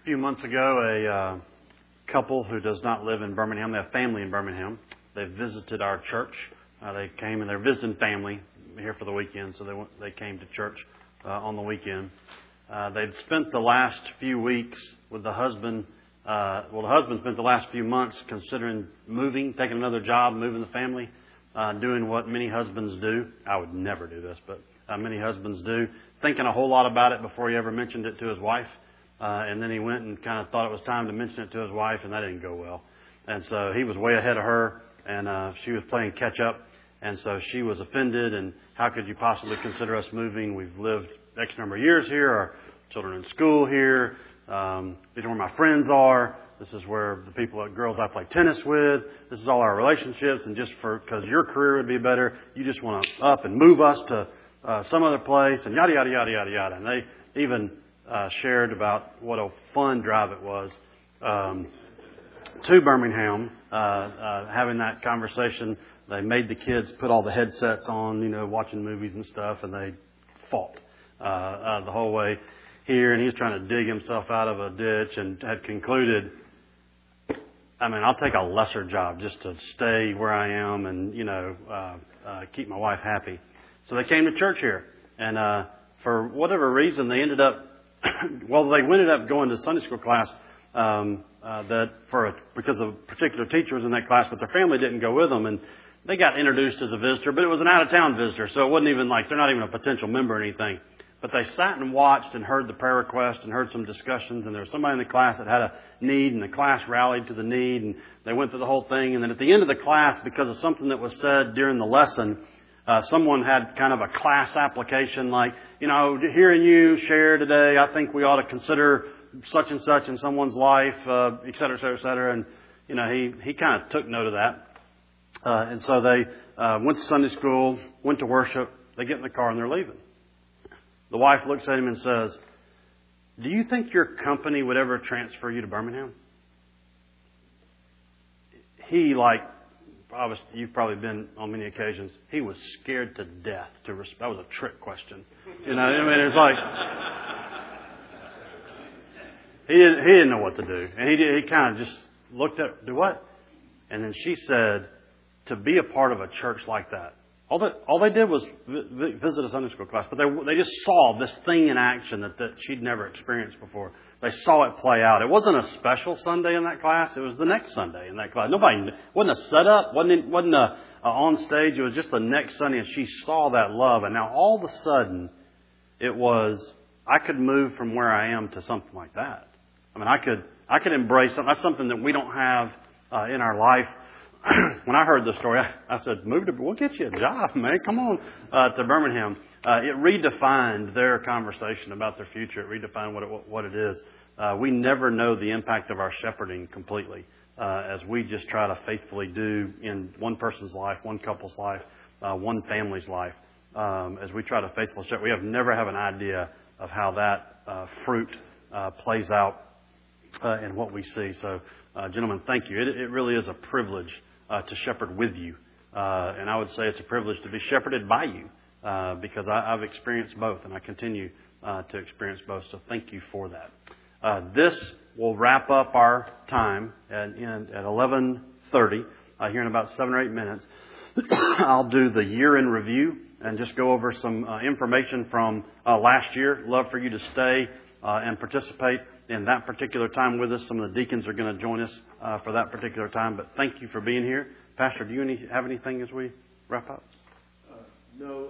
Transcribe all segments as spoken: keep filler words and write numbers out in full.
few months ago, a uh, couple who does not live in Birmingham, they have family in Birmingham. They visited our church. Uh, they came and they're visiting family here for the weekend, so they went, they came to church uh, on the weekend. Uh, they'd spent the last few weeks with the husband. Uh, well, the husband spent the last few months considering moving, taking another job, moving the family, uh, doing what many husbands do. I would never do this, but uh, many husbands do, thinking a whole lot about it before he ever mentioned it to his wife. Uh, and then he went and kind of thought it was time to mention it to his wife, and that didn't go well. And so he was way ahead of her, and uh, she was playing catch up. And so she was offended, and how could you possibly consider us moving? We've lived X number of years here. Our children are in school here. Um, these are where my friends are. This is where the people, the girls I play tennis with. This is all our relationships. And just for, because your career would be better, you just want to up and move us to uh, some other place, and yada, yada, yada, yada, yada. And they even uh, shared about what a fun drive it was um, to Birmingham, uh, uh, having that conversation. They made the kids put all the headsets on, you know, watching movies and stuff, and they fought uh, uh, the whole way here. And he was trying to dig himself out of a ditch and had concluded, I mean, I'll take a lesser job just to stay where I am and, you know, uh, uh, keep my wife happy. So they came to church here. And uh, for whatever reason, they ended up, well, they ended up going to Sunday school class um, uh, that for a, because a particular teacher was in that class, but their family didn't go with them. And they got introduced as a visitor, but it was an out-of-town visitor, so it wasn't even like they're not even a potential member or anything. But they sat and watched and heard the prayer request and heard some discussions, and there was somebody in the class that had a need, and the class rallied to the need, and they went through the whole thing. And then at the end of the class, because of something that was said during the lesson, uh, someone had kind of a class application like, you know, hearing you share today, I think we ought to consider such and such in someone's life, uh, et cetera, et cetera, et cetera. And, you know, he, he kind of took note of that. Uh, and so they uh, went to Sunday school, went to worship. They get in the car and they're leaving. The wife looks at him and says, do you think your company would ever transfer you to Birmingham? He, like, obviously, you've probably been on many occasions, he was scared to death. To res- That was a trick question. You know, I mean, it's like, he didn't, he didn't know what to do. And he, did, he kind of just looked at, do what? And then she said, to be a part of a church like that. All that all they did was vi- visit a Sunday school class, but they they just saw this thing in action that, that she'd never experienced before. They saw it play out. It wasn't a special Sunday in that class. It was the next Sunday in that class. Nobody, wasn't a setup, wasn't wasn't a, a on stage. It was just the next Sunday, and she saw that love. And now all of a sudden, it was, I could move from where I am to something like that. I mean, I could I could embrace something. That's something that we don't have uh, in our life. When I heard the story, I, I said, move to, we'll get you a job, man. Come on uh, to Birmingham. Uh, it redefined their conversation about their future. It redefined what it, what it is. Uh, we never know the impact of our shepherding completely uh, as we just try to faithfully do in one person's life, one couple's life, uh, one family's life. Um, as we try to faithfully shepherd, we have never have an idea of how that uh, fruit uh, plays out uh, in what we see. So, uh, gentlemen, thank you. It, it really is a privilege Uh, to shepherd with you. Uh, and I would say it's a privilege to be shepherded by you uh, because I, I've experienced both and I continue uh, to experience both. So thank you for that. Uh, this will wrap up our time at, in, at eleven thirty uh, here in about seven or eight minutes. I'll do the year in review and just go over some uh, information from uh, last year. Love for you to stay uh, and participate in that particular time with us. Some of the deacons are going to join us uh, for that particular time. But thank you for being here. Pastor, do you any, have anything as we wrap up? Uh, no.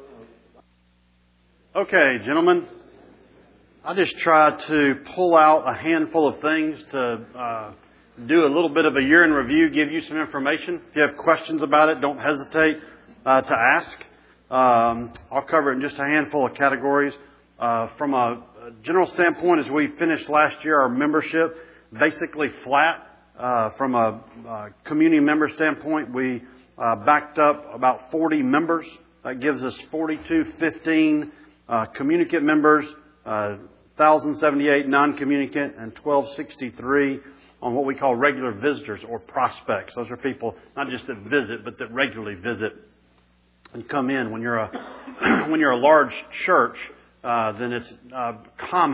Uh... Okay, gentlemen. I just tried to pull out a handful of things to uh, do a little bit of a year in review, give you some information. If you have questions about it, don't hesitate uh, to ask. Um, I'll cover it in just a handful of categories. Uh, from a general standpoint, as we finished last year, our membership basically flat. Uh, from a uh, community member standpoint, we uh, backed up about forty members. That gives us forty-two fifteen uh, communicant members, uh, one thousand seventy-eight non-communicant, and twelve sixty-three on what we call regular visitors or prospects. Those are people not just that visit, but that regularly visit and come in. When you're a when you're a large church, uh, then it's uh, common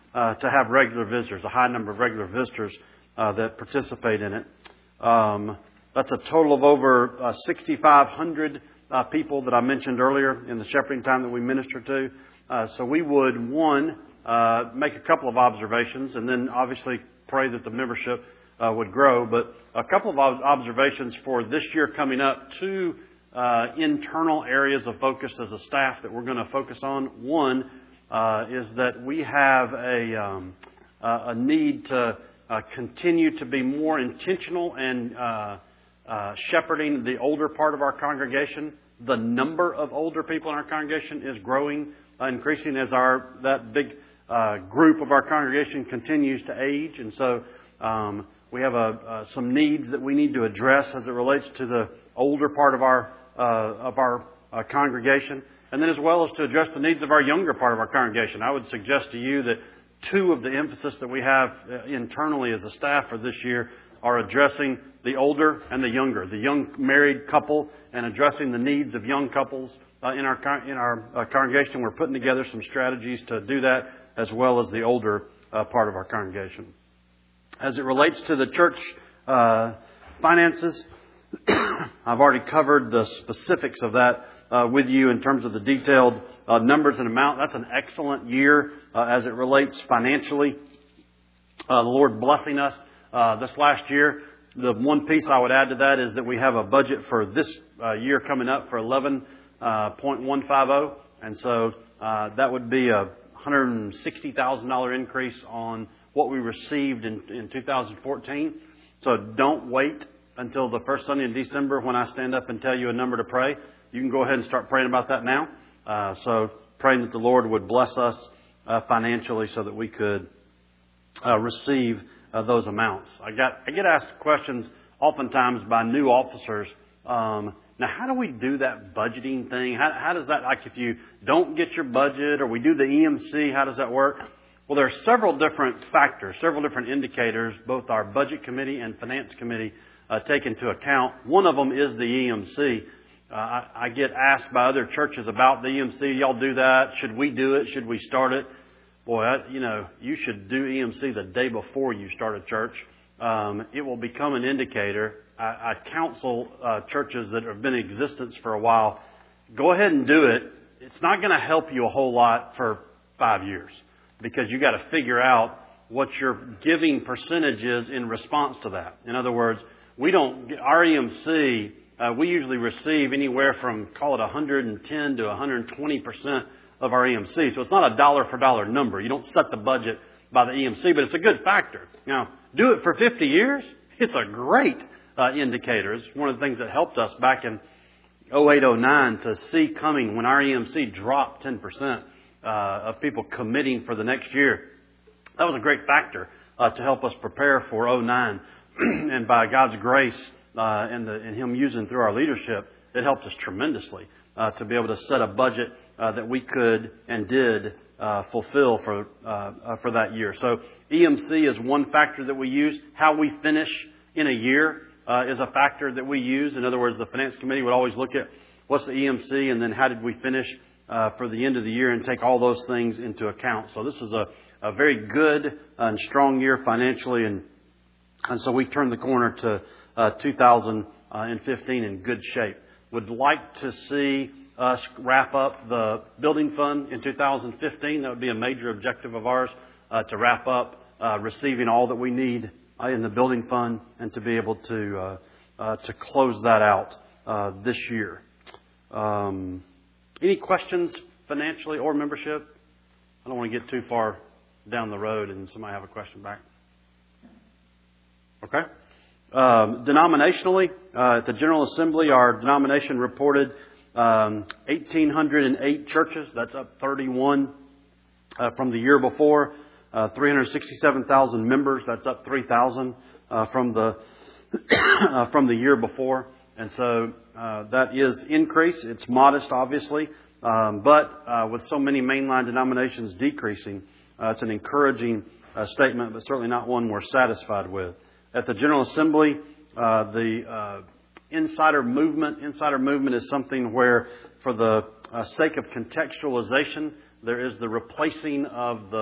uh, to have regular visitors, a high number of regular visitors uh, that participate in it. Um, that's a total of over uh, sixty-five hundred uh, people that I mentioned earlier in the shepherding time that we minister to. Uh, so we would, one, uh, make a couple of observations, and then obviously pray that the membership uh, would grow. But a couple of observations for this year coming up, two uh, internal areas of focus as a staff that we're going to focus on. One uh, is that we have a, um, uh, a need to uh, continue to be more intentional and uh, uh, shepherding the older part of our congregation. The number of older people in our congregation is growing, uh, increasing as our that big uh, group of our congregation continues to age, and so um, we have a, uh, some needs that we need to address as it relates to the older part of our uh, of our uh, congregation, and then as well as to address the needs of our younger part of our congregation. I would suggest to you that two of the emphasis that we have internally as a staff for this year are addressing the older and the younger, the young married couple, and addressing the needs of young couples uh, in our in our uh, congregation. We're putting together some strategies to do that, as well as the older uh, part of our congregation. As it relates to the church uh, finances, I've already covered the specifics of that uh, with you in terms of the detailed uh, numbers and amount. That's an excellent year uh, as it relates financially. Uh, the Lord blessing us uh, this last year. The one piece I would add to that is that we have a budget for this uh, year coming up for eleven point one five zero, and so uh, that would be a one hundred sixty thousand dollars increase on what we received in, in two thousand fourteen. So don't wait until the first Sunday in December when I stand up and tell you a number to pray. You can go ahead and start praying about that now. Uh, so praying that the Lord would bless us uh, financially so that we could uh, receive uh, those amounts. I got I get asked questions oftentimes by new officers. Um, now, how do we do that budgeting thing? How, how does that, like if you don't get your budget or we do the E M C, how does that work? Well, there are several different factors, several different indicators, both our budget committee and finance committee uh, take into account. One of them is the E M C. Uh, I, I get asked by other churches about the E M C. Y'all do that? Should we do it? Should we start it? Boy, I, you know, you should do E M C the day before you start a church. Um, it will become an indicator. I, I counsel uh, churches that have been in existence for a while, go ahead and do it. It's not going to help you a whole lot for five years because you got to figure out what your giving percentage is in response to that. In other words, we don't our E M C. Uh, we usually receive anywhere from, call it one hundred ten to one hundred twenty percent of our E M C. So it's not a dollar for dollar number. You don't set the budget by the E M C, but it's a good factor. Now, do it for fifty years. It's a great uh, indicator. It's one of the things that helped us back in oh eight oh nine to see coming when our E M C dropped ten percent uh, of people committing for the next year. That was a great factor uh, to help us prepare for oh nine. And by God's grace, Uh, and, the, and Him using through our leadership, it helped us tremendously uh, to be able to set a budget uh, that we could and did uh, fulfill for uh, uh, for that year. So E M C is one factor that we use. How we finish in a year uh, is a factor that we use. In other words, the finance committee would always look at what's the E M C and then how did we finish uh, for the end of the year and take all those things into account. So this is a, a very good and strong year financially, and and so we turned the corner to Uh, two thousand fifteen in good shape. Would like to see us wrap up the building fund in two thousand fifteen. That would be a major objective of ours uh, to wrap up uh, receiving all that we need uh, in the building fund and to be able to uh, uh, to close that out uh, this year. Um, any questions financially or membership? I don't want to get too far down the road and somebody have a question back. Okay. Um, denominationally, uh, at the General Assembly, our denomination reported um, one thousand eight hundred eight churches. That's up thirty-one uh, from the year before. Uh, three hundred sixty-seven thousand members. That's up three thousand uh, from the uh, from the year before. And so uh, that is increase. It's modest, obviously, um, but uh, with so many mainline denominations decreasing, uh, it's an encouraging uh, statement, but certainly not one we're satisfied with. At the General Assembly, uh, the uh, insider movement, insider movement is something where, for the uh, sake of contextualization, there is the replacing of the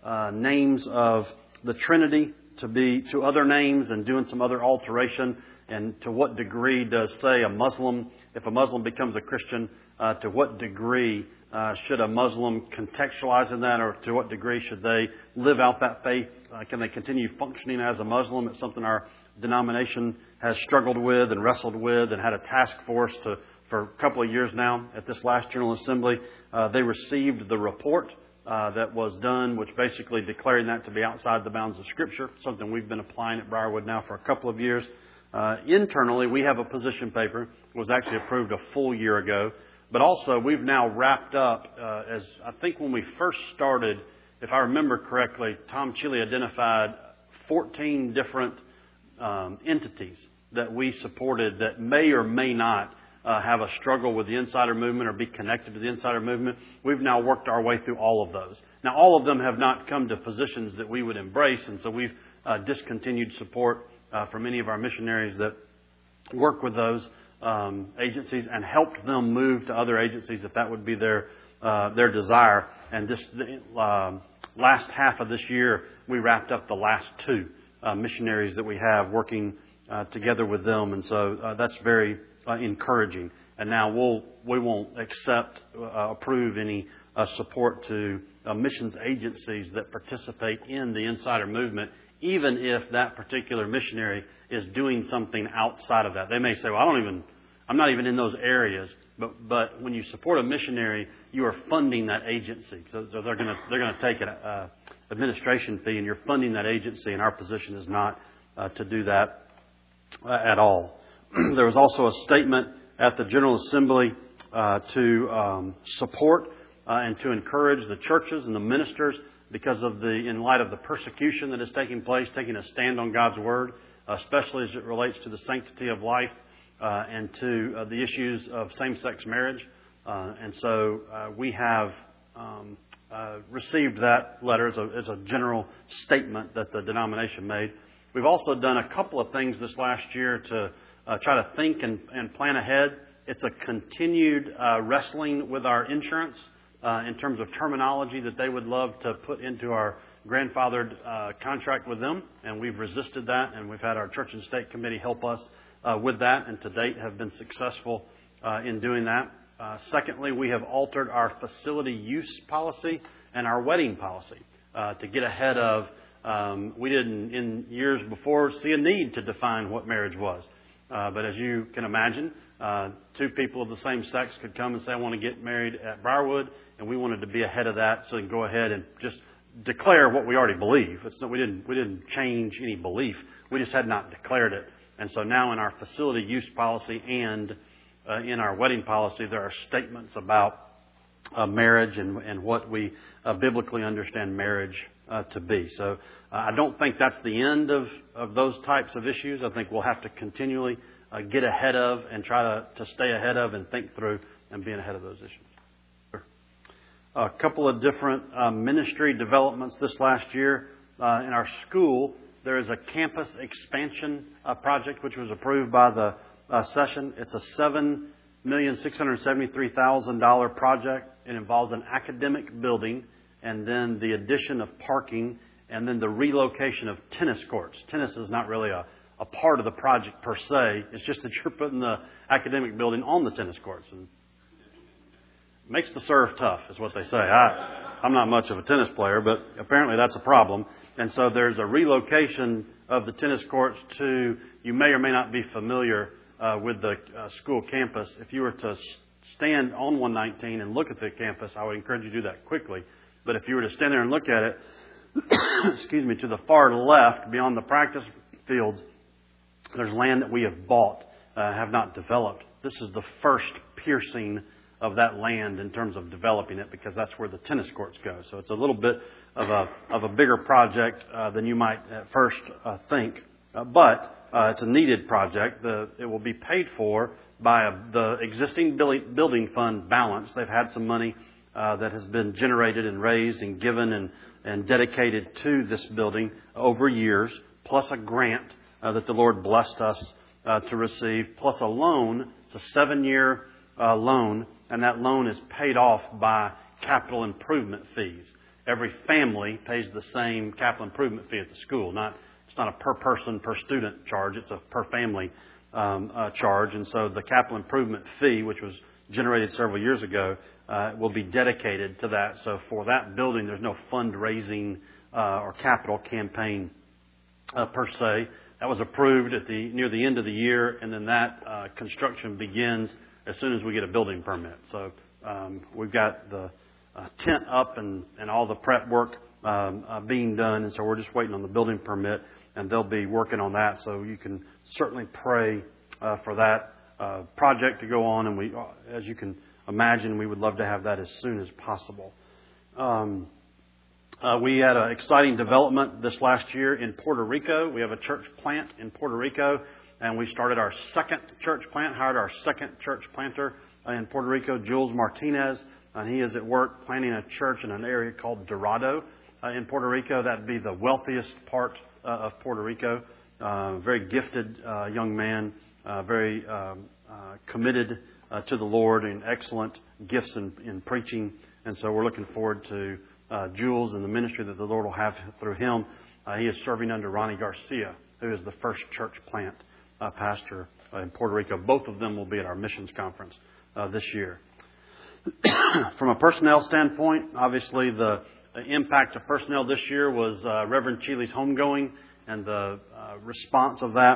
uh, names of the Trinity to be to other names and doing some other alteration. And to what degree does, say, a Muslim, if a Muslim becomes a Christian, uh, to what degree uh, should a Muslim contextualize in that, or to what degree should they live out that faith? Uh, can they continue functioning as a Muslim? It's something our denomination has struggled with and wrestled with and had a task force to for a couple of years now. At this last General Assembly, uh, they received the report uh, that was done, which basically declaring that to be outside the bounds of Scripture, something we've been applying at Briarwood now for a couple of years. Uh, internally, we have a position paper. It was actually approved a full year ago. But also, we've now wrapped up, uh, as I think when we first started, if I remember correctly, Tom Chile identified fourteen different um, entities that we supported that may or may not uh, have a struggle with the Insider Movement or be connected to the Insider Movement. We've now worked our way through all of those. Now, all of them have not come to positions that we would embrace, and so we've uh, discontinued support Uh, for many of our missionaries that work with those um, agencies and helped them move to other agencies if that would be their uh, their desire. And this uh, last half of this year, we wrapped up the last two uh, missionaries that we have working uh, together with them, and so uh, that's very uh, encouraging. And now we'll we won't accept uh, approve any uh, support to uh, missions agencies that participate in the Insider Movement, even if that particular missionary is doing something outside of that. They may say, well, I don't even, I'm not even in those areas. But but when you support a missionary, you are funding that agency. So, so they're going to they're going to take an uh, administration fee, and you're funding that agency. And our position is not uh, to do that uh, at all. There was also a statement at the General Assembly uh, to um, support uh, and to encourage the churches and the ministers, because of the, in light of the persecution that is taking place, taking a stand on God's Word, especially as it relates to the sanctity of life uh, and to uh, the issues of same-sex marriage. Uh, and so uh, we have um, uh, received that letter as a, as a general statement that the denomination made. We've also done a couple of things this last year to uh, try to think and, and plan ahead. It's a continued uh, wrestling with our insurance. Uh, in terms of terminology that they would love to put into our grandfathered uh, contract with them. And we've resisted that, and we've had our Church and State Committee help us uh, with that, and to date have been successful uh, in doing that. Uh, secondly, we have altered our facility use policy and our wedding policy uh, to get ahead of, um, we didn't in years before see a need to define what marriage was. Uh, but as you can imagine, uh, two people of the same sex could come and say, I want to get married at Briarwood. And we wanted to be ahead of that, so we can go ahead and just declare what we already believe. It's not, we didn't we didn't change any belief. We just had not declared it. And so now in our facility use policy and uh, in our wedding policy, there are statements about uh, marriage and, and what we uh, biblically understand marriage uh, to be. So uh, I don't think that's the end of, of those types of issues. I think we'll have to continually uh, get ahead of and try to, to stay ahead of and think through and being ahead of those issues. A couple of different uh, ministry developments this last year. Uh, in our school, there is a campus expansion uh, project which was approved by the uh, session. It's a seven million six hundred seventy-three thousand dollars project. It involves an academic building and then the addition of parking and then the relocation of tennis courts. Tennis is not really a, a part of the project per se. It's just that you're putting the academic building on the tennis courts. And makes the serve tough, is what they say. I, I'm not much of a tennis player, but apparently that's a problem. And so there's a relocation of the tennis courts to, you may or may not be familiar uh, with the uh, school campus. If you were to stand on one nineteen and look at the campus, I would encourage you to do that quickly. But if you were to stand there and look at it, excuse me, to the far left, beyond the practice fields, there's land that we have bought, uh, have not developed. This is the first piercing of that land in terms of developing it, because that's where the tennis courts go. So it's a little bit of a of a bigger project uh, than you might at first uh, think, uh, but uh, it's a needed project. The, it will be paid for by a, the existing building fund balance. They've had some money uh, that has been generated and raised and given and and dedicated to this building over years, plus a grant uh, that the Lord blessed us uh, to receive, plus a loan. It's a seven-year uh, loan. And that loan is paid off by capital improvement fees. every family pays the same capital improvement fee at the school. Not It's not a per person, per student charge. It's a per family um, uh, charge. And so the capital improvement fee, which was generated several years ago, uh, will be dedicated to that. So for that building, there's no fundraising uh, or capital campaign uh, per se. That was approved at the near the end of the year, and then that uh, construction begins as soon as we get a building permit. So um, we've got the uh, tent up and, and all the prep work um, uh, being done, and so we're just waiting on the building permit, and they'll be working on that. So you can certainly pray uh, for that uh, project to go on, and we, as you can imagine, we would love to have that as soon as possible. Um, Uh, we had an exciting development this last year in Puerto Rico. We have a church plant in Puerto Rico, and we started our second church plant, hired our second church planter uh, in Puerto Rico, Jules Martinez, and he is at work planting a church in an area called Dorado uh, in Puerto Rico. That would be the wealthiest part uh, of Puerto Rico. Uh, very gifted uh, young man, uh, very um, uh, committed uh, to the Lord, and excellent gifts in, in preaching. And so we're looking forward to Uh, Jules and the ministry that the Lord will have through him. Uh, he is serving under Ronnie Garcia, who is the first church plant uh, pastor uh, in Puerto Rico. Both of them will be at our missions conference uh, this year. From a personnel standpoint, obviously the, the impact of personnel this year was uh, Reverend Cheeley's homegoing and the uh, response of that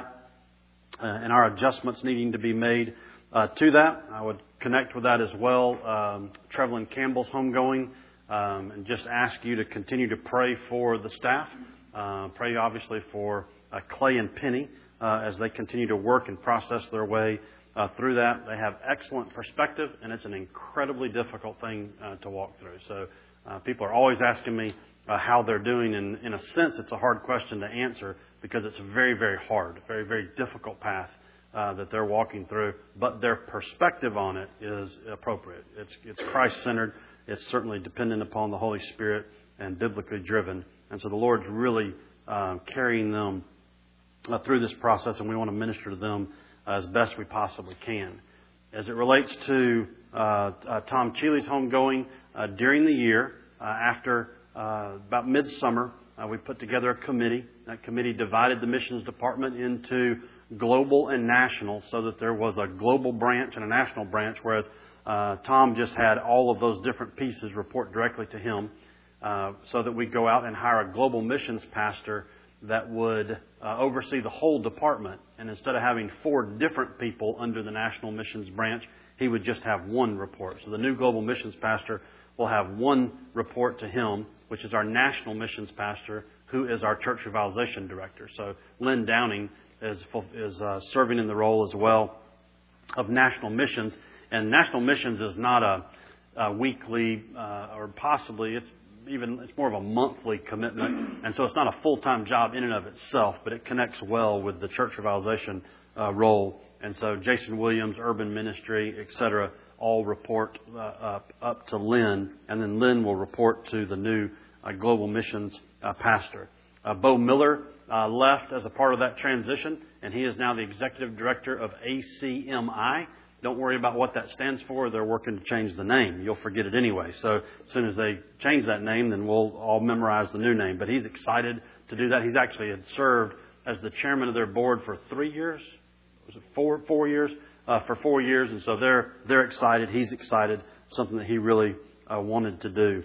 uh, and our adjustments needing to be made uh, to that. I would connect with that as well. Um, Trevelyan Campbell's homegoing. Um, and just ask you to continue to pray for the staff. Uh, pray, obviously, for uh, Clay and Penny uh, as they continue to work and process their way uh, through that. They have excellent perspective, and it's an incredibly difficult thing uh, to walk through. So uh, people are always asking me uh, how they're doing. And in a sense, it's a hard question to answer because it's a very, very hard, very, very difficult path uh, that they're walking through. But their perspective on it is appropriate. It's, it's Christ-centered. It's certainly dependent upon the Holy Spirit and biblically driven. And so the Lord's really uh, carrying them uh, through this process, and we want to minister to them as best we possibly can. As it relates to uh, uh, Tom Cheeley's homegoing, uh, during the year, uh, after uh, about midsummer, uh, we put together a committee. That committee divided the missions department into global and national so that there was a global branch and a national branch, whereas Uh, Tom just had all of those different pieces report directly to him uh, so that we go out and hire a global missions pastor that would uh, oversee the whole department. And instead of having four different people under the national missions branch, he would just have one report. So the new global missions pastor will have one report to him, which is our national missions pastor, who is our church revitalization director. So Lynn Downing is, is uh, serving in the role as well of national missions. And national missions is not a, a weekly uh, or possibly it's even it's more of a monthly commitment, and so it's not a full-time job in and of itself, but it connects well with the church revitalization uh, role. And so Jason Williams, Urban Ministry, et cetera, all report uh, up up to Lynn, and then Lynn will report to the new uh, global missions uh, pastor. Uh, Bo Miller uh, left as a part of that transition, and he is now the executive director of A C M I. Don't worry about what that stands for. They're working to change the name. You'll forget it anyway. So as soon as they change that name, then we'll all memorize the new name. But he's excited to do that. He's actually had served as the chairman of their board for three years. Was it four? Four years? Uh, for four years. And so they're they're excited. He's excited. Something that he really uh, wanted to do.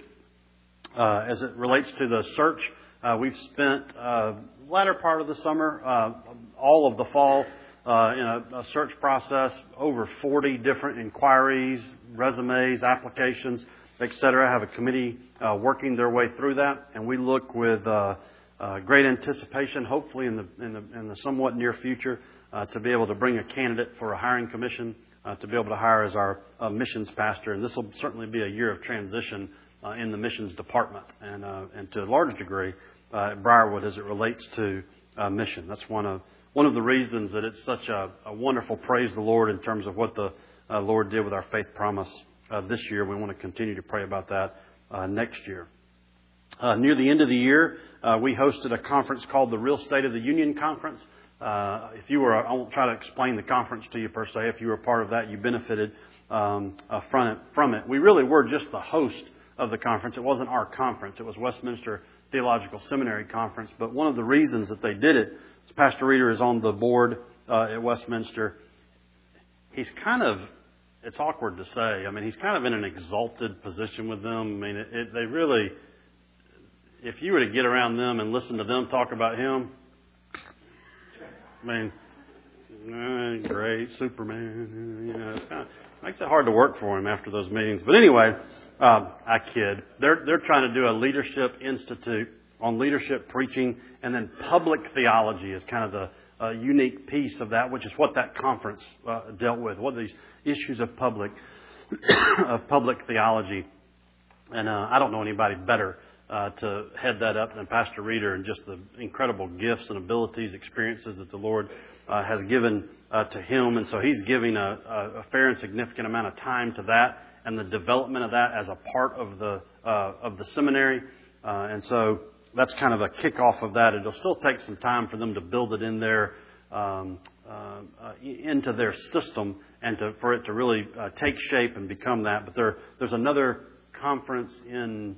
Uh, as it relates to the search, uh, we've spent uh, latter part of the summer, uh, all of the fall, Uh, in a, a search process, over forty different inquiries, resumes, applications, et cetera. Have a committee uh, working their way through that, and we look with uh, uh, great anticipation, hopefully in the in the, in the somewhat near future, uh, to be able to bring a candidate for a hiring commission uh, to be able to hire as our uh, missions pastor. And this will certainly be a year of transition uh, in the missions department, and uh, and to a large degree uh, at Briarwood as it relates to uh, mission. That's one of One of the reasons that it's such a, a wonderful praise the Lord in terms of what the uh, Lord did with our faith promise uh, this year. We want to continue to pray about that uh, next year. Uh, near the end of the year, uh, we hosted a conference called the Real State of the Union Conference. Uh, if you were, I won't try to explain the conference to you per se. If you were part of that, you benefited um, uh, from it. From it, we really were just the host of the conference. It wasn't our conference. It was Westminster Theological Seminary Conference. But one of the reasons that they did it is Pastor Reeder is on the board uh, at Westminster. He's kind of, it's awkward to say, I mean, he's kind of in an exalted position with them. I mean, it, it, they really, if you were to get around them and listen to them talk about him, I mean, eh, great, Superman, you know, it kind of makes it hard to work for him after those meetings. But anyway, uh, I kid. They're, they're trying to do a leadership institute on leadership preaching, and then public theology is kind of the uh, unique piece of that, which is what that conference uh, dealt with. What are these issues of public of public theology? And uh, I don't know anybody better uh, to head that up than Pastor Reeder, and just the incredible gifts and abilities, experiences that the Lord uh, has given uh, to him. And so he's giving a, a fair and significant amount of time to that and the development of that as a part of the uh, of the seminary. Uh, and so that's kind of a kickoff of that. It'll still take some time for them to build it in there, um, uh, uh, into their system, and to, for it to really uh, take shape and become that. But there, there's another conference in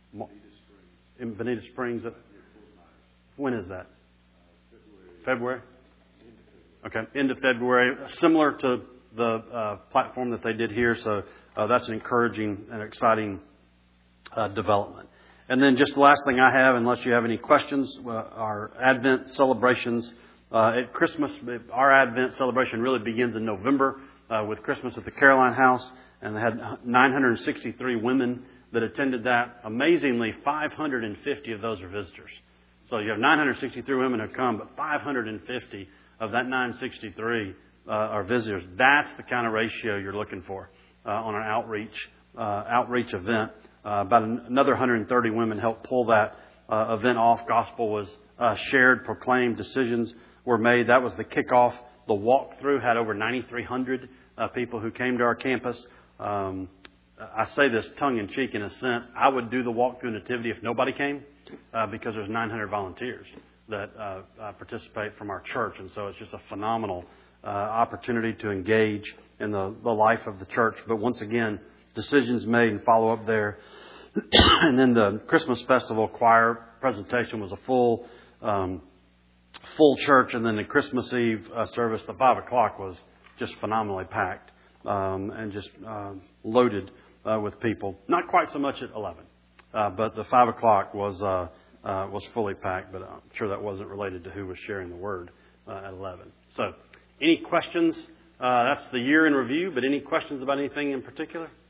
in Bonita Springs. When is that? February. Okay, end of February. Similar to the uh, platform that they did here. So uh, that's an encouraging and exciting uh, development. And then just the last thing I have, unless you have any questions, uh, our Advent celebrations uh, at Christmas. Our Advent celebration really begins in November uh, with Christmas at the Caroline House. And they had nine hundred sixty-three women that attended that. Amazingly, five hundred fifty of those are visitors. So you have nine hundred sixty-three women who come, but five hundred fifty of that nine hundred sixty-three uh, are visitors. That's the kind of ratio you're looking for uh, on an outreach uh, outreach event. Uh, about another one hundred thirty women helped pull that uh, event off. Gospel was uh, shared, proclaimed, decisions were made. That was the kickoff. The walkthrough had over nine thousand three hundred uh, people who came to our campus. Um, I say this tongue-in-cheek in a sense. I would do the walkthrough nativity if nobody came uh, because there's nine hundred volunteers that uh, uh, participate from our church. And so it's just a phenomenal uh, opportunity to engage in the, the life of the church. But once again, decisions made and follow up there. And then the Christmas festival choir presentation was a full um, full church. And then the Christmas Eve uh, service, the five o'clock, was just phenomenally packed um, and just uh, loaded uh, with people. Not quite so much at eleven, uh, but the five o'clock was uh, uh, was fully packed. But I'm sure that wasn't related to who was sharing the word uh, at eleven. So, any questions? Uh, that's the year in review. But any questions about anything in particular?